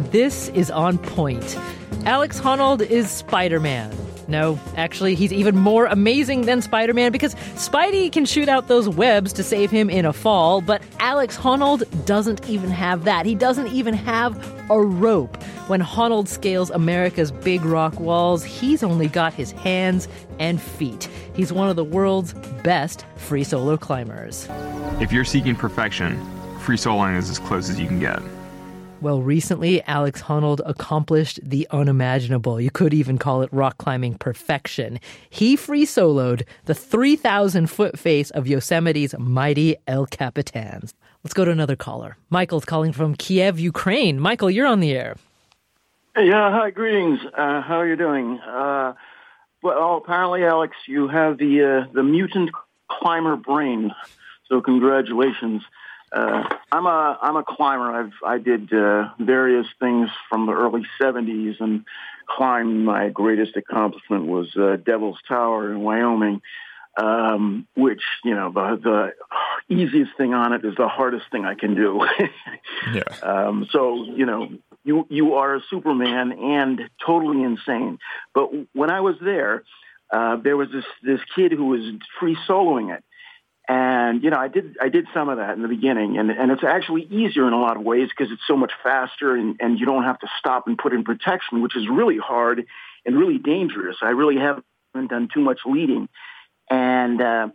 this is on point. Alex Honnold is Spider-Man. No, actually, he's even more amazing than Spider-Man because Spidey can shoot out those webs to save him in a fall, but Alex Honnold doesn't even have that. He doesn't even have a rope. When Honnold scales America's big rock walls, he's only got his hands and feet. He's one of the world's best free solo climbers. If you're seeking perfection, free soloing is as close as you can get. Well, recently, Alex Honnold accomplished the unimaginable. You could even call it rock climbing perfection. He free soloed the 3,000-foot face of Yosemite's mighty El Capitan. Let's go to another caller. Michael's calling from Kiev, Ukraine. Michael, you're on the air. Yeah, hi, greetings. How are you doing? Well, apparently, Alex, you have the mutant climber brain, so congratulations. I'm a climber. I did various things from the early 70s and climbed. My greatest accomplishment was Devil's Tower in Wyoming, which, the easiest thing on it is the hardest thing I can do. Yeah. So, you are a Superman and totally insane. But when I was there was this kid who was free soloing it. And, I did some of that in the beginning, and it's actually easier in a lot of ways because it's so much faster and you don't have to stop and put in protection, which is really hard and really dangerous. I really haven't done too much leading. And, I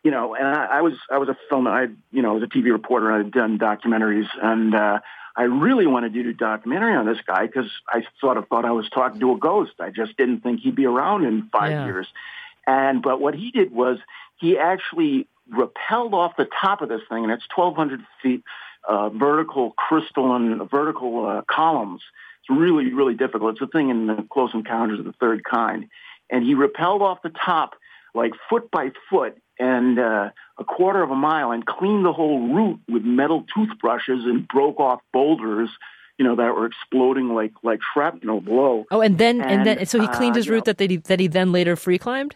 was a film, I was a TV reporter. I'd done documentaries, and I really wanted to do a documentary on this guy because I sort of thought I was talking to a ghost. I just didn't think he'd be around in 5 years. But what he did was he actually rappelled off the top of this thing, and it's 1,200 feet vertical crystalline, vertical columns. It's really, really difficult. It's a thing in the Close Encounters of the Third Kind. And he rappelled off the top, like foot by foot, and a quarter of a mile, and cleaned the whole route with metal toothbrushes and broke off boulders, that were exploding like shrapnel below. Oh, and then, so he cleaned his route that he then later free climbed?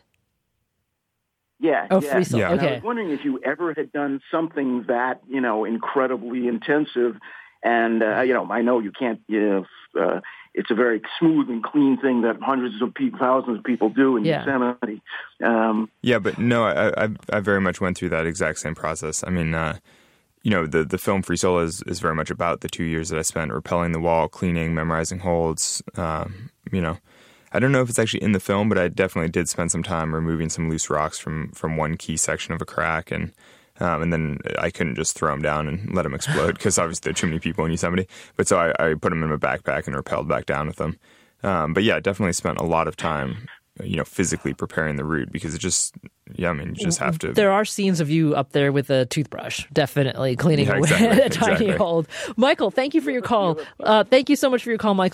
Yeah. Oh, free solo. Yeah. Okay. I was wondering if you ever had done something that, incredibly intensive. And, I know you can't, it's a very smooth and clean thing that hundreds of people, thousands of people do in Yosemite. But no, I very much went through that exact same process. I mean, the film Free Solo is very much about the 2 years that I spent rappelling the wall, cleaning, memorizing holds, I don't know if it's actually in the film, but I definitely did spend some time removing some loose rocks from one key section of a crack, and then I couldn't just throw them down and let them explode because obviously there are too many people in Yosemite. But so I put them in my backpack and rappelled back down with them. But yeah, I definitely spent a lot of time, physically preparing the route because it just, you just have to. There are scenes of you up there with a toothbrush, definitely cleaning away a tiny hold. Michael, thank you for your call. Thank you so much for your call, Michael.